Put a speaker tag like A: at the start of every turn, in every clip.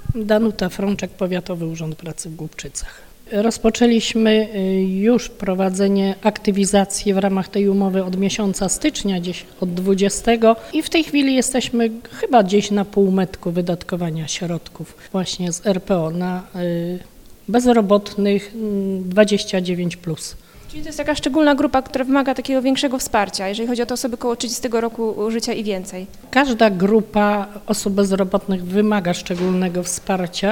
A: Danuta Frączek, Powiatowy Urząd Pracy w Głubczycach. Rozpoczęliśmy już prowadzenie aktywizacji w ramach tej umowy od miesiąca stycznia, gdzieś od 20 i w tej chwili jesteśmy chyba gdzieś na półmetku wydatkowania środków właśnie z RPO na bezrobotnych 29+.
B: Czyli to jest taka szczególna grupa, która wymaga takiego większego wsparcia, jeżeli chodzi o te osoby koło 30 roku życia i więcej.
A: Każda grupa osób bezrobotnych wymaga szczególnego wsparcia.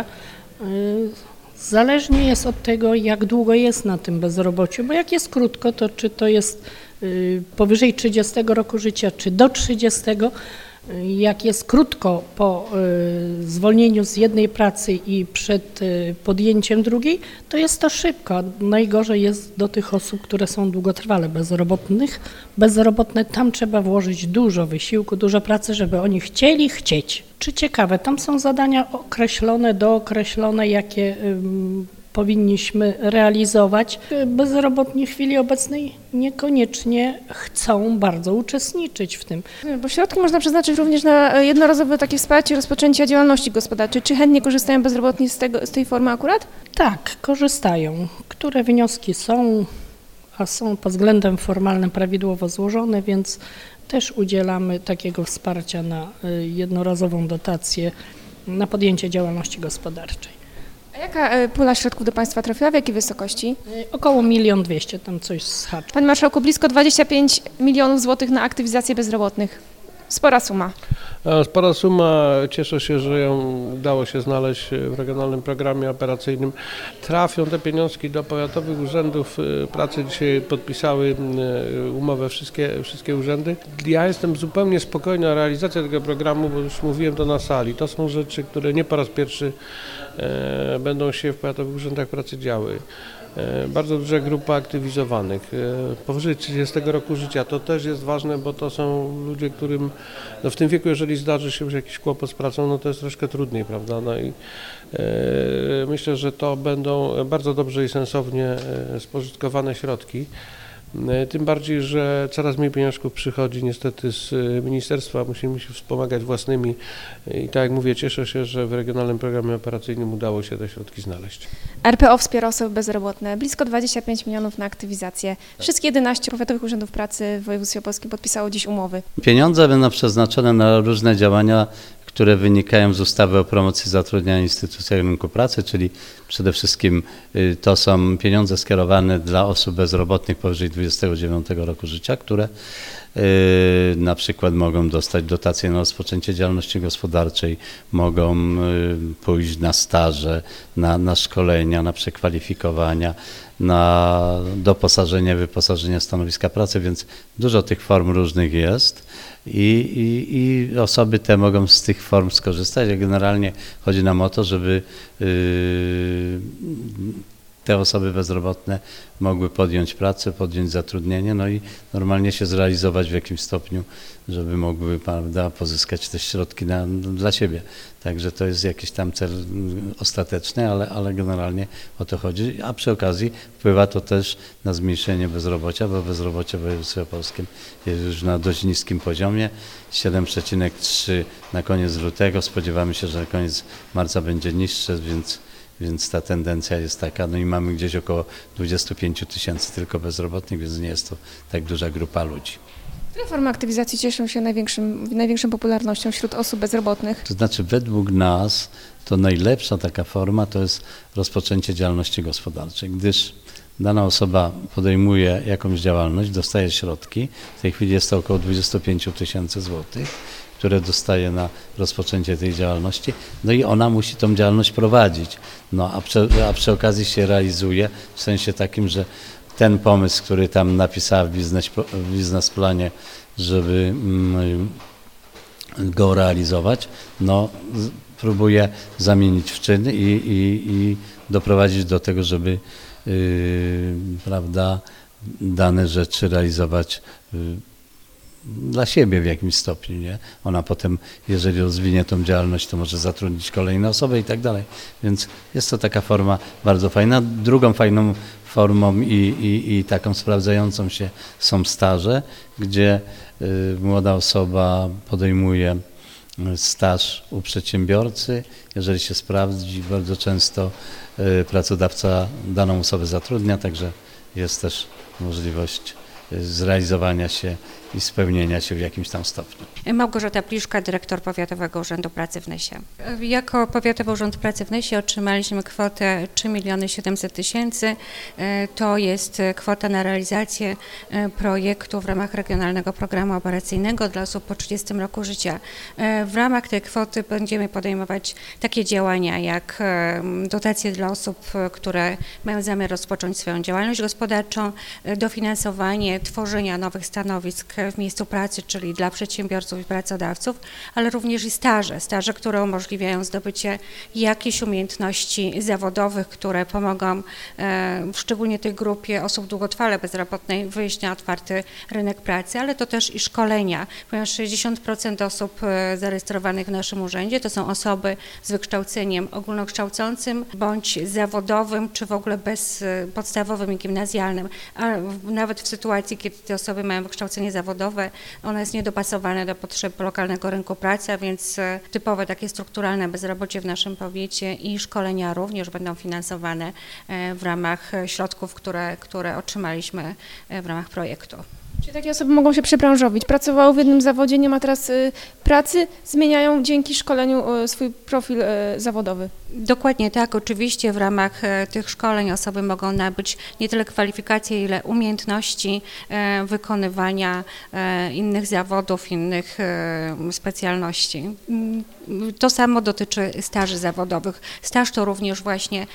A: Zależnie jest od tego, jak długo jest na tym bezrobociu, bo jak jest krótko, to czy to jest powyżej 30 roku życia, czy do 30, jak jest krótko po zwolnieniu z jednej pracy i przed podjęciem drugiej, to jest to szybko. Najgorzej jest do tych osób, które są długotrwale bezrobotne, tam trzeba włożyć dużo wysiłku, dużo pracy, żeby oni chcieć. Czy ciekawe, tam są zadania określone, dookreślone, jakie powinniśmy realizować. Bezrobotni w chwili obecnej niekoniecznie chcą bardzo uczestniczyć w tym.
B: Bo środki można przeznaczyć również na jednorazowe takie wsparcie rozpoczęcia działalności gospodarczej. Czy chętnie korzystają bezrobotni z tej formy akurat?
A: Tak, korzystają. Które wnioski są, a są pod względem formalnym prawidłowo złożone, więc też udzielamy takiego wsparcia na jednorazową dotację na podjęcie działalności gospodarczej.
B: A jaka pula środków do Państwa trafiła? W jakiej wysokości?
A: Około 1 200 000, tam coś zhaczy.
B: Panie Marszałku, blisko 25 milionów złotych na aktywizację bezrobotnych. Spora suma.
C: Spora suma, cieszę się, że ją udało się znaleźć w Regionalnym Programie Operacyjnym. Trafią te pieniążki do powiatowych urzędów pracy. Dzisiaj podpisały umowę wszystkie urzędy. Ja jestem zupełnie spokojny o realizację tego programu, bo już mówiłem to na sali. To są rzeczy, które nie po raz pierwszy będą się w powiatowych urzędach pracy działy. Bardzo duża grupa aktywizowanych, powyżej 30 roku życia. To też jest ważne, bo to są ludzie, którym w tym wieku, jeżeli zdarzy się już jakiś kłopot z pracą, no to jest troszkę trudniej, prawda? No i myślę, że to będą bardzo dobrze i sensownie spożytkowane środki. Tym bardziej, że coraz mniej pieniążków przychodzi niestety z ministerstwa, musimy się wspomagać własnymi i tak jak mówię, cieszę się, że w Regionalnym Programie Operacyjnym udało się te środki znaleźć.
B: RPO wspiera osoby bezrobotne, blisko 25 milionów na aktywizację. Wszystkie 11 powiatowych urzędów pracy w województwie opolskim podpisało dziś umowy.
D: Pieniądze będą przeznaczone na różne działania, które wynikają z ustawy o promocji zatrudniania i instytucjach rynku pracy, czyli przede wszystkim to są pieniądze skierowane dla osób bezrobotnych powyżej 29 roku życia, które na przykład mogą dostać dotacje na rozpoczęcie działalności gospodarczej, mogą pójść na staże, na szkolenia, na przekwalifikowania, na doposażenie, wyposażenie stanowiska pracy, więc dużo tych form różnych jest i osoby te mogą z tych form skorzystać. Generalnie chodzi nam o to, żeby te osoby bezrobotne mogły podjąć pracę, podjąć zatrudnienie, no i normalnie się zrealizować w jakimś stopniu, żeby mogły, prawda, pozyskać te środki dla siebie. Także to jest jakiś tam cel ostateczny, ale generalnie o to chodzi, a przy okazji wpływa to też na zmniejszenie bezrobocia, bo bezrobocie w województwie opolskim jest już na dość niskim poziomie, 7,3 na koniec lutego, spodziewamy się, że na koniec marca będzie niższe, więc ta tendencja jest taka, no i mamy gdzieś około 25 000 tylko bezrobotnych, więc nie jest to tak duża grupa ludzi.
B: Które formy aktywizacji cieszą się największą popularnością wśród osób bezrobotnych?
D: To znaczy według nas to najlepsza taka forma to jest rozpoczęcie działalności gospodarczej, gdyż dana osoba podejmuje jakąś działalność, dostaje środki, w tej chwili jest to około 25 000 złotych, które dostaje na rozpoczęcie tej działalności, no i ona musi tą działalność prowadzić, no a przy okazji się realizuje w sensie takim, że ten pomysł, który tam napisała w biznesplanie, żeby go realizować, no próbuje zamienić w czyn i doprowadzić do tego, żeby prawda, dane rzeczy realizować dla siebie w jakimś stopniu, nie? Ona potem, jeżeli rozwinie tą działalność, to może zatrudnić kolejne osoby i tak dalej. Więc jest to taka forma bardzo fajna. Drugą fajną formą i taką sprawdzającą się są staże, gdzie młoda osoba podejmuje staż u przedsiębiorcy. Jeżeli się sprawdzi, bardzo często pracodawca daną osobę zatrudnia, także jest też możliwość zrealizowania się i spełnienia się w jakimś tam stopniu.
E: Małgorzata Pliszka, dyrektor Powiatowego Urzędu Pracy w Nysie. Jako Powiatowy Urząd Pracy w Nysie otrzymaliśmy kwotę 3 700 000. To jest kwota na realizację projektu w ramach Regionalnego Programu Operacyjnego dla osób po 30 roku życia. W ramach tej kwoty będziemy podejmować takie działania jak dotacje dla osób, które mają zamiar rozpocząć swoją działalność gospodarczą, dofinansowanie tworzenia nowych stanowisk w miejscu pracy, czyli dla przedsiębiorców i pracodawców, ale również i staże, które umożliwiają zdobycie jakichś umiejętności zawodowych, które pomogą szczególnie tej grupie osób długotrwale bezrobotnej wyjść na otwarty rynek pracy, ale to też i szkolenia, ponieważ 60% osób zarejestrowanych w naszym urzędzie to są osoby z wykształceniem ogólnokształcącym bądź zawodowym, czy w ogóle bezpodstawowym i gimnazjalnym, a nawet w sytuacji, kiedy te osoby mają wykształcenie zawodowe, ono jest niedopasowane do potrzeb lokalnego rynku pracy, a więc typowe takie strukturalne bezrobocie w naszym powiecie i szkolenia również będą finansowane w ramach środków, które otrzymaliśmy w ramach projektu.
B: Czyli takie osoby mogą się przebranżowić. Pracowały w jednym zawodzie, nie ma teraz pracy, zmieniają dzięki szkoleniu swój profil zawodowy.
E: Dokładnie tak, oczywiście w ramach tych szkoleń osoby mogą nabyć nie tyle kwalifikacje, ile umiejętności wykonywania innych zawodów, innych specjalności. To samo dotyczy staży zawodowych. Staż to również właśnie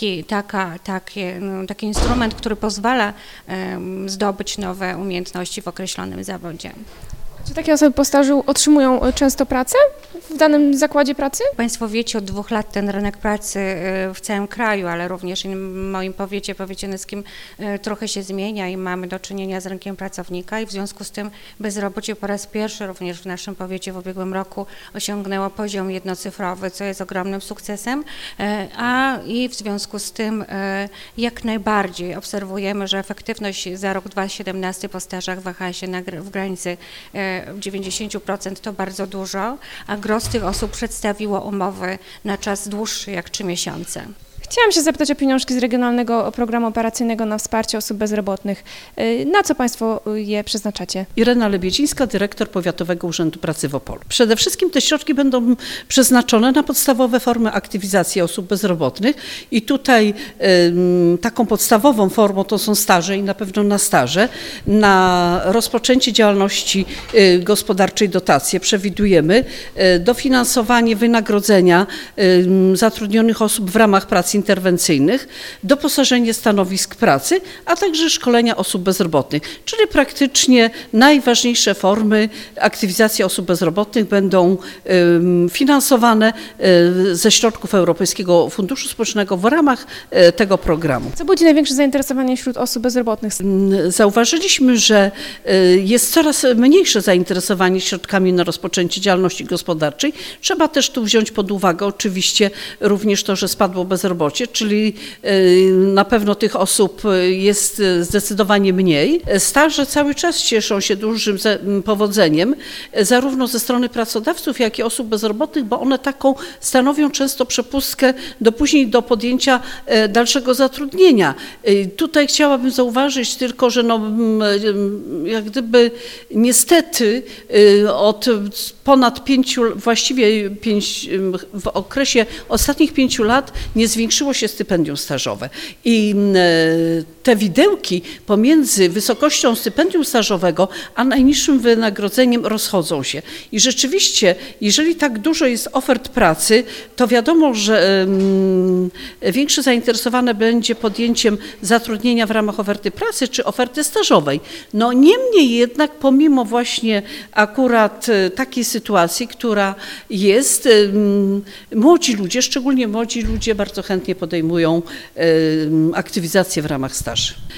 E: taki instrument, który pozwala zdobyć nowe umiejętności w określonym zawodzie.
B: Czy takie osoby po stażu otrzymują często pracę w danym zakładzie pracy?
E: Państwo wiecie, od 2 lat ten rynek pracy w całym kraju, ale również i w moim powiecie nyskim trochę się zmienia i mamy do czynienia z rynkiem pracownika i w związku z tym bezrobocie po raz pierwszy również w naszym powiecie w ubiegłym roku osiągnęło poziom jednocyfrowy, co jest ogromnym sukcesem, i w związku z tym jak najbardziej obserwujemy, że efektywność za rok 2017 po stażach waha się w granicy 90%, to bardzo dużo, a gros tych osób przedstawiło umowy na czas dłuższy jak 3 miesiące.
B: Chciałam się zapytać o pieniążki z Regionalnego Programu Operacyjnego na wsparcie osób bezrobotnych. Na co Państwo je przeznaczacie?
F: Irena Lebiecińska, dyrektor Powiatowego Urzędu Pracy w Opolu. Przede wszystkim te środki będą przeznaczone na podstawowe formy aktywizacji osób bezrobotnych i tutaj taką podstawową formą to są staże i na pewno na staże. Na rozpoczęcie działalności gospodarczej dotacje przewidujemy dofinansowanie wynagrodzenia zatrudnionych osób w ramach prac interwencyjnych, doposażenie stanowisk pracy, a także szkolenia osób bezrobotnych, czyli praktycznie najważniejsze formy aktywizacji osób bezrobotnych będą finansowane ze środków Europejskiego Funduszu Społecznego w ramach tego programu.
B: Co budzi największe zainteresowanie wśród osób bezrobotnych?
F: Zauważyliśmy, że jest coraz mniejsze zainteresowanie środkami na rozpoczęcie działalności gospodarczej. Trzeba też tu wziąć pod uwagę oczywiście również to, że spadło bezrobocie, czyli na pewno tych osób jest zdecydowanie mniej. Staże cały czas cieszą się dużym powodzeniem, zarówno ze strony pracodawców, jak i osób bezrobotnych, bo one taką stanowią często przepustkę później do podjęcia dalszego zatrudnienia. Tutaj chciałabym zauważyć tylko, że jak gdyby niestety od ponad 5, w okresie ostatnich 5 lat nie zwiększyło się stypendium stażowe i te widełki pomiędzy wysokością stypendium stażowego a najniższym wynagrodzeniem rozchodzą się. I rzeczywiście, jeżeli tak dużo jest ofert pracy, to wiadomo, że większe zainteresowane będzie podjęciem zatrudnienia w ramach oferty pracy czy oferty stażowej. Niemniej jednak, pomimo właśnie akurat takiej sytuacji, która jest, młodzi ludzie, szczególnie młodzi ludzie bardzo chętnie podejmują aktywizację w ramach staży.